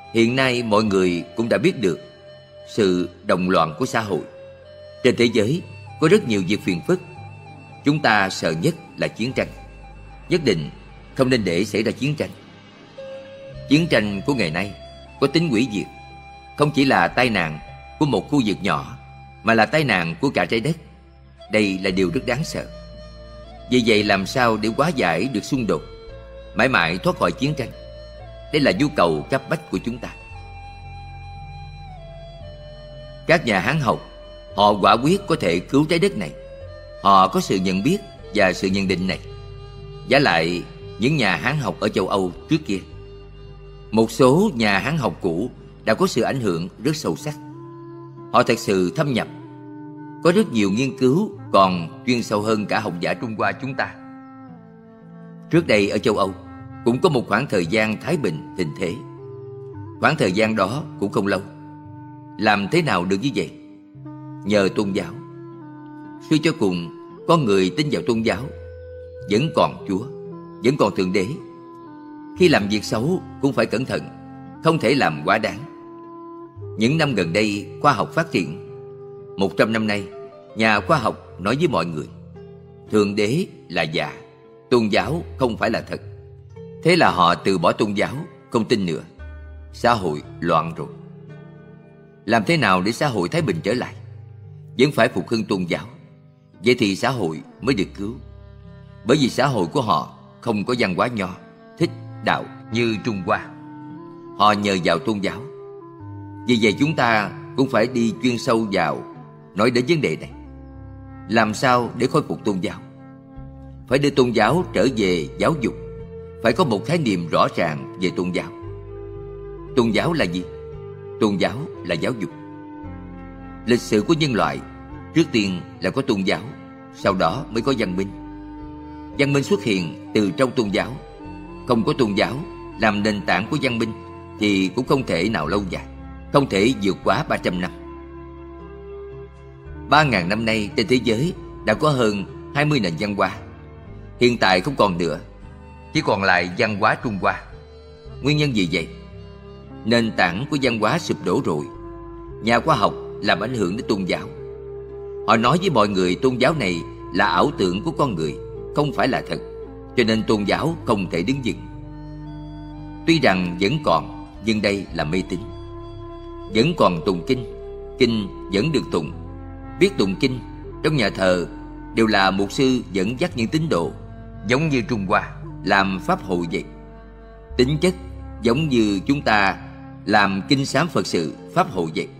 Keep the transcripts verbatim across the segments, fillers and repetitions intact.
Hiện nay mọi người cũng đã biết được sự động loạn của xã hội. Trên thế giới có rất nhiều việc phiền phức. Chúng ta sợ nhất là chiến tranh. Nhất định không nên để xảy ra chiến tranh. Chiến tranh của ngày nay có tính hủy diệt, không chỉ là tai nạn của một khu vực nhỏ, mà là tai nạn của cả trái đất. Đây là điều rất đáng sợ. Vì vậy làm sao để hóa giải được xung đột, mãi mãi thoát khỏi chiến tranh? Đây là nhu cầu cấp bách của chúng ta. Các nhà Hán học, họ quả quyết có thể cứu trái đất này. Họ có sự nhận biết và sự nhận định này. Giả lại những nhà Hán học ở châu Âu trước kia, một số nhà Hán học cũ đã có sự ảnh hưởng rất sâu sắc. Họ thật sự thâm nhập, có rất nhiều nghiên cứu còn chuyên sâu hơn cả học giả Trung Hoa chúng ta. Trước đây ở châu Âu cũng có một khoảng thời gian thái bình thịnh thế. Khoảng thời gian đó cũng không lâu. Làm thế nào được như vậy? Nhờ tôn giáo. Suy cho cùng, con người tin vào tôn giáo, vẫn còn Chúa, vẫn còn Thượng Đế. Khi làm việc xấu cũng phải cẩn thận, không thể làm quá đáng. Những năm gần đây khoa học phát triển. Một trăm năm nay, nhà khoa học nói với mọi người Thượng Đế là giả, tôn giáo không phải là thật. Thế là họ từ bỏ tôn giáo, không tin nữa. Xã hội loạn rồi. Làm thế nào để xã hội thái bình trở lại? Vẫn phải phục hưng tôn giáo. Vậy thì xã hội mới được cứu. Bởi vì xã hội của họ không có văn hóa nho, thích, đạo như Trung Hoa. Họ nhờ vào tôn giáo. Vì vậy chúng ta cũng phải đi chuyên sâu vào nói đến vấn đề này. Làm sao để khôi phục tôn giáo? Phải đưa tôn giáo trở về giáo dục. Phải có một khái niệm rõ ràng về tôn giáo. Tôn giáo là gì? Tôn giáo là giáo dục. Lịch sử của nhân loại trước tiên là có tôn giáo, sau đó mới có văn minh. Văn minh xuất hiện từ trong tôn giáo. Không có tôn giáo làm nền tảng của văn minh thì cũng không thể nào lâu dài, không thể vượt quá ba trăm năm. Ba ngàn năm nay trên thế giới đã có hơn hai mươi nền văn hóa. Hiện tại không còn nữa, chỉ còn lại văn hóa Trung Hoa. Nguyên nhân gì vậy? Nền tảng của văn hóa sụp đổ rồi. Nhà khoa học làm ảnh hưởng đến tôn giáo. Họ nói với mọi người tôn giáo này là ảo tưởng của con người, không phải là thật, cho nên tôn giáo không thể đứng vững. Tuy rằng vẫn còn, nhưng đây là mê tín. Vẫn còn tụng kinh, kinh vẫn được tụng. Biết tụng kinh, trong nhà thờ đều là mục sư dẫn dắt những tín đồ, giống như Trung Hoa làm pháp hội vậy. Tính chất giống như chúng ta làm kinh sám Phật sự, pháp hội vậy.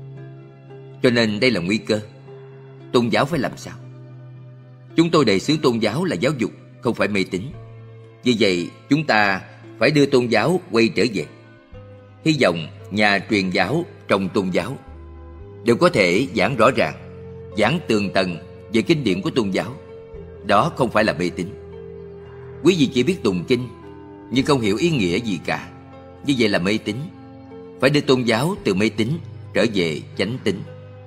Cho nên đây là nguy cơ. Tôn giáo phải làm sao? Chúng tôi đề xướng tôn giáo là giáo dục, không phải mê tín. Vì vậy chúng ta phải đưa tôn giáo quay trở về. Hy vọng nhà truyền giáo trong tôn giáo đều có thể giảng rõ ràng, giảng tường tầng về kinh điển của tôn giáo. Đó không phải là mê tín. Quý vị chỉ biết tụng kinh nhưng không hiểu ý nghĩa gì cả, như vậy là mê tín. Phải đưa tôn giáo từ mê tín trở về chánh tín.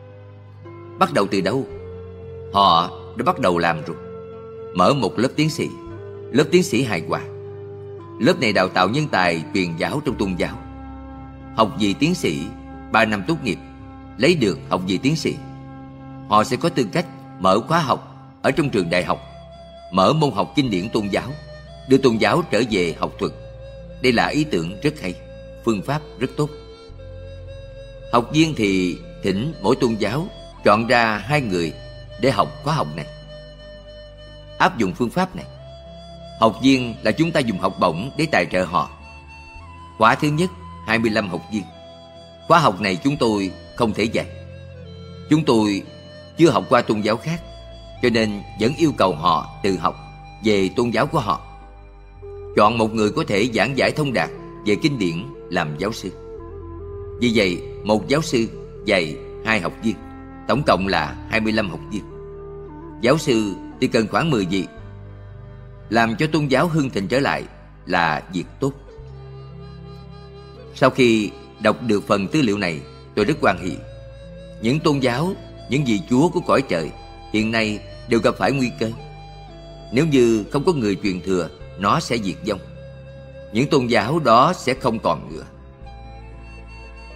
Bắt đầu từ đâu? Họ đã bắt đầu làm rồi. Mở một lớp tiến sĩ, lớp tiến sĩ hài hòa. Lớp này đào tạo nhân tài truyền giáo trong tôn giáo. Học vị tiến sĩ, ba năm tốt nghiệp, lấy được học vị tiến sĩ, họ sẽ có tư cách mở khóa học ở trong trường đại học, mở môn học kinh điển tôn giáo, đưa tôn giáo trở về học thuật. Đây là ý tưởng rất hay, phương pháp rất tốt. Học viên thì thỉnh mỗi tôn giáo chọn ra hai người để học khóa học này. Áp dụng phương pháp này, học viên là chúng ta dùng học bổng để tài trợ họ. Khóa thứ nhất hai mươi lăm học viên. Khóa học này chúng tôi không thể dạy. Chúng tôi chưa học qua tôn giáo khác, cho nên vẫn yêu cầu họ tự học về tôn giáo của họ. Chọn một người có thể giảng giải thông đạt về kinh điển làm giáo sư. Vì vậy một giáo sư dạy hai học viên, tổng cộng là hai mươi lăm học viên. Giáo sư thì cần khoảng mười vị. Làm cho tôn giáo hưng thịnh trở lại là việc tốt. Sau khi đọc được phần tư liệu này, tôi rất hoan hỉ. Những tôn giáo, những vị chúa của cõi trời hiện nay đều gặp phải nguy cơ. Nếu như không có người truyền thừa, nó sẽ diệt vong. Những tôn giáo đó sẽ không còn nữa.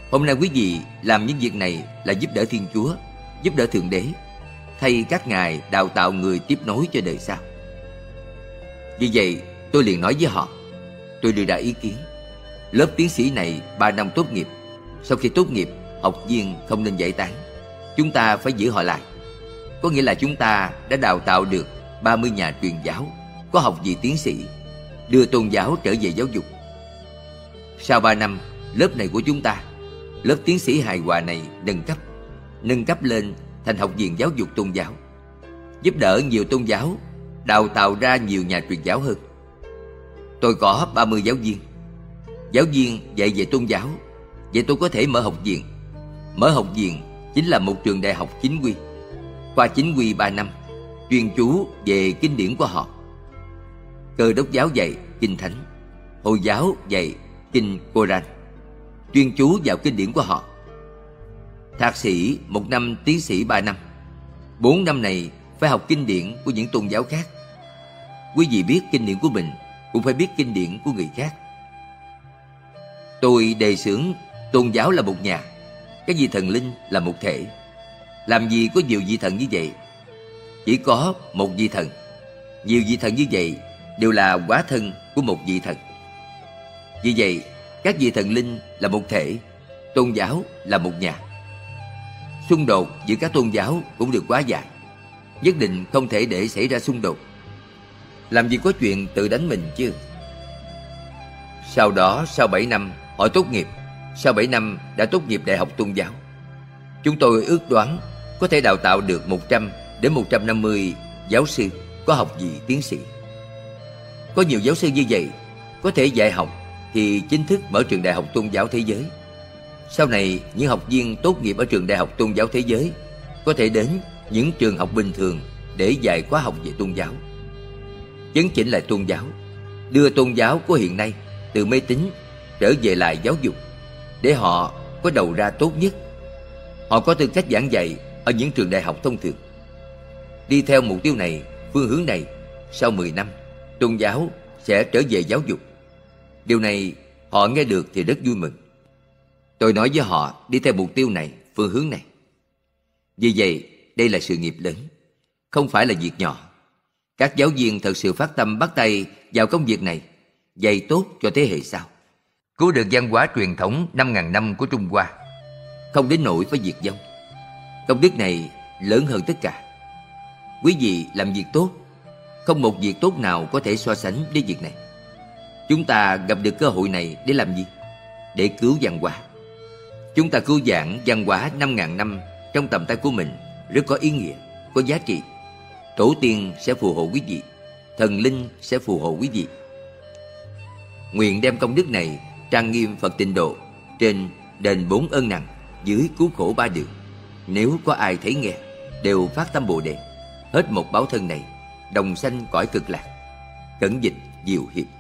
Hôm nay quý vị làm những việc này là giúp đỡ Thiên Chúa, giúp đỡ Thượng Đế, thay các ngài đào tạo người tiếp nối cho đời sau. Vì vậy tôi liền nói với họ, tôi đưa ra ý kiến, lớp tiến sĩ này ba năm tốt nghiệp, sau khi tốt nghiệp học viên không nên giải tán, chúng ta phải giữ họ lại. Có nghĩa là chúng ta đã đào tạo được ba mươi nhà truyền giáo có học vị tiến sĩ, đưa tôn giáo trở về giáo dục. Sau ba năm, lớp này của chúng ta, lớp tiến sĩ hài hòa này nâng cấp, nâng cấp lên thành học viện giáo dục tôn giáo, giúp đỡ nhiều tôn giáo, đào tạo ra nhiều nhà truyền giáo hơn. Tôi có ba mươi giáo viên. Giáo viên dạy về tôn giáo, vậy tôi có thể mở học viện. Mở học viện chính là một trường đại học chính quy. Qua chính quy ba năm, chuyên chú về kinh điển của họ. Cơ đốc giáo dạy kinh thánh, Hồi giáo dạy kinh Koran, chuyên chú vào kinh điển của họ. Thạc sĩ một năm, tiến sĩ ba năm. Bốn năm này phải học kinh điển của những tôn giáo khác. Quý vị biết kinh điển của mình, cũng phải biết kinh điển của người khác. Tôi đề xướng tôn giáo là một nhà, cái vị thần linh là một thể. Làm gì có nhiều vị thần như vậy? Chỉ có một vị thần. Nhiều vị thần như vậy đều là hóa thân của một vị thần. Vì vậy, các vị thần linh là một thể, tôn giáo là một nhà. Xung đột giữa các tôn giáo cũng được hóa giải. Nhất định không thể để xảy ra xung đột. Làm gì có chuyện tự đánh mình chứ. Sau đó, sau bảy năm, họ tốt nghiệp. Sau bảy năm đã tốt nghiệp đại học tôn giáo. Chúng tôi ước đoán có thể đào tạo được một trăm đến một trăm năm mươi giáo sư có học vị tiến sĩ. Có nhiều giáo sư như vậy, có thể dạy học thì chính thức mở trường đại học tôn giáo thế giới. Sau này, những học viên tốt nghiệp ở trường đại học tôn giáo thế giới có thể đến những trường học bình thường để dạy khóa học về tôn giáo, chấn chỉnh lại tôn giáo, đưa tôn giáo của hiện nay từ mê tín trở về lại giáo dục, để họ có đầu ra tốt nhất. Họ có tư cách giảng dạy ở những trường đại học thông thường. Đi theo mục tiêu này, phương hướng này, sau mười năm, tôn giáo sẽ trở về giáo dục. Điều này họ nghe được thì rất vui mừng. Tôi nói với họ đi theo mục tiêu này, phương hướng này. Vì vậy, đây là sự nghiệp lớn, không phải là việc nhỏ. Các giáo viên thật sự phát tâm bắt tay vào công việc này, dạy tốt cho thế hệ sau, cứu được văn hóa truyền thống năm ngàn năm của Trung Hoa, không đến nỗi phải diệt vong. Công đức này lớn hơn tất cả. Quý vị làm việc tốt, không một việc tốt nào có thể so sánh với việc này. Chúng ta gặp được cơ hội này để làm gì? Để cứu văn hóa. Chúng ta cứu vãn văn hóa năm ngàn năm trong tầm tay của mình rất có ý nghĩa, có giá trị. Tổ tiên sẽ phù hộ quý vị, thần linh sẽ phù hộ quý vị. Nguyện đem công đức này trang nghiêm Phật Tịnh Độ, trên đền bốn ân nặng, dưới cứu khổ ba đường. Nếu có ai thấy nghe, đều phát tâm Bồ Đề, hết một báo thân này, đồng sanh cõi cực lạc. Cẩn dịch Diệu Hiệp.